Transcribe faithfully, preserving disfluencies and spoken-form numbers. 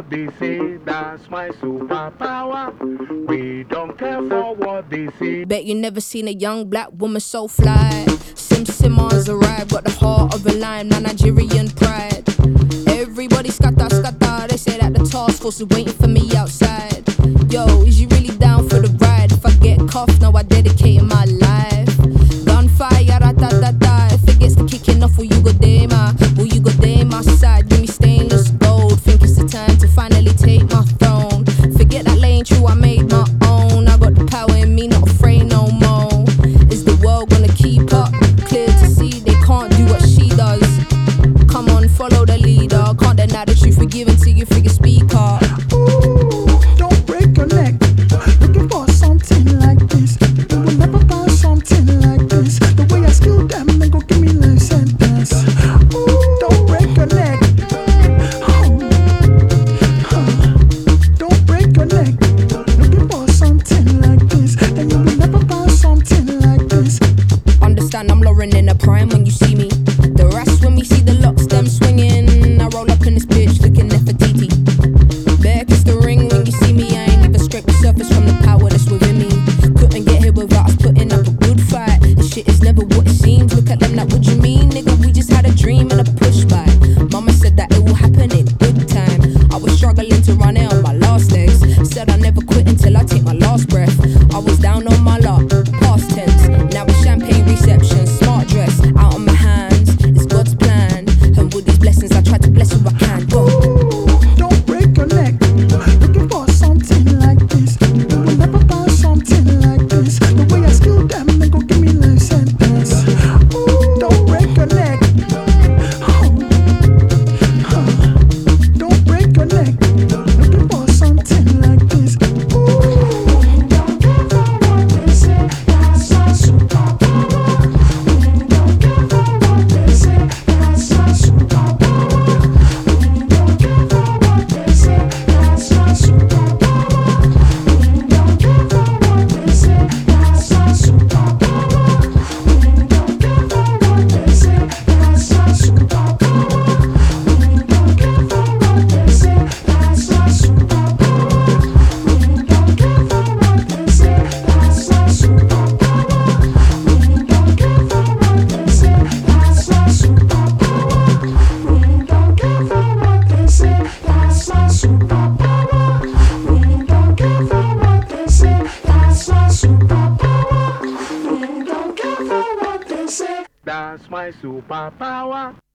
what they say, that's my superpower. We don't care for what they say. Bet you never seen a young black woman so fly. Sim Simmons arrived, got the heart of a lion, my Nigerian pride. Everybody scatter, scatter, they say that the task force is waiting for me outside. Yo, is you really down for the ride? If I get cuffed, now I dedicated my life. Gunfire, ra-ta-ta-ta, if it gets to kicking off, will you go there, ma? Will you go there, my side? Give me stainless gold, think it's the time to finally take my throne. Forget that lane true, I made my own. I got the power in me, not afraid no more. Is the world gonna keep up? Clear to see they can't do what she does. Come on, follow the leader. Can't deny the truth, forgive until you figure speak up. Ooh, don't break your neck. Looking for something like this. You will never find something like this. The way I skill them and go give me life sentence. Ooh, don't break your neck. Oh, huh. Don't break your neck. Looking for something like this. And you will never find something like this. Understand I'm Lauren in a prime when you see me. The rest when we see the locks, them swinging. I roll up in this bitch looking Nefertiti. Bear kiss the ring when you see me. I ain't even scrape the surface from the power that's within me. Couldn't get here without us putting up a good fight. This shit is never what it seems. Look at them like, what you mean, nigga? We just had a dream and a push by. Mama said that it will happen in good time. I was struggling to run it on my last legs. Said I never quit until I take my last breath. I was down on my luck, past tense. Now it's champagne reception, smart dress, out on my hands. It's God's plan. And with these blessings, I try to bless who I can. Go. Ooh, don't break your neck. Looking for something like this. You will never find something like this. The way I skill them and go give me life sentence. Ooh, don't break your neck. Oh, huh. Don't break your neck. Looking for something like this. Ooh, don't care for what they say. That's my superpower. Don't care for what they say. That's my superpower. Don't care for what they say. That's my superpower. Don't care for what they say. That's my superpower. Don't care for what they say. That's my superpower. Don't care for what they say. That's my superpower. Don't care for what they say. That's my superpower. Don't care for what they say. That's my superpower. Don't care for what they say. That's my superpower. Don't care for what they say. That's my superpower. Don't care for what they say. That's my superpower.